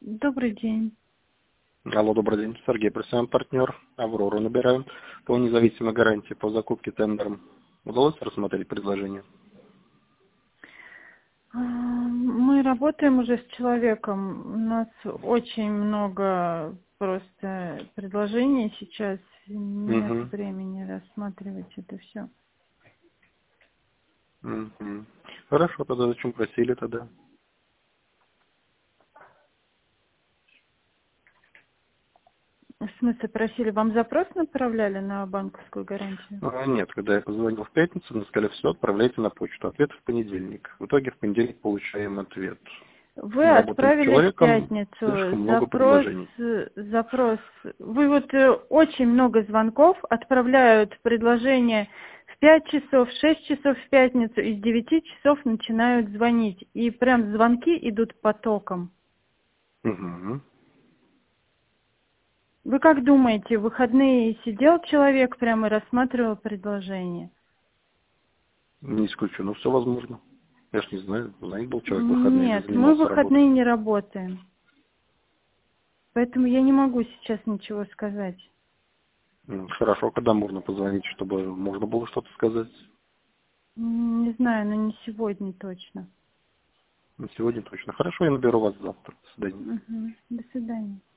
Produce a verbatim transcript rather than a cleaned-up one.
Добрый день. Алло, добрый день. Сергей, представляем партнер. Аврору набираем. По независимой гарантии по закупке тендером. Удалось рассмотреть предложение? А, Мы работаем уже с человеком. У нас очень много просто предложений сейчас. Нет Угу. времени рассматривать это все. Угу. Хорошо, тогда зачем просили тогда? В смысле, просили, вам запрос направляли на банковскую гарантию? А, нет, когда я позвонил в пятницу, мне сказали, все, отправляйте на почту. Ответ в понедельник. В итоге в понедельник получаем ответ. Вы Мы работаем с отправили в человеком, пятницу слишком много запрос, предложений. запрос. Вы вот э, очень много звонков отправляют предложения в пять часов, в шесть часов в пятницу, и с девяти часов начинают звонить. И прям звонки идут потоком. Угу. Вы как думаете, в выходные сидел человек прямо и рассматривал предложение? Не исключено, все возможно. Я ж не знаю, занят был человек в выходные или Нет, мы в занимался работой. выходные не работаем. Поэтому я не могу сейчас ничего сказать. М, Хорошо, когда можно позвонить, чтобы можно было что-то сказать? М, Не знаю, но не сегодня точно. Ну, сегодня точно. Хорошо, я наберу вас завтра. До свидания. Мгм. До свидания.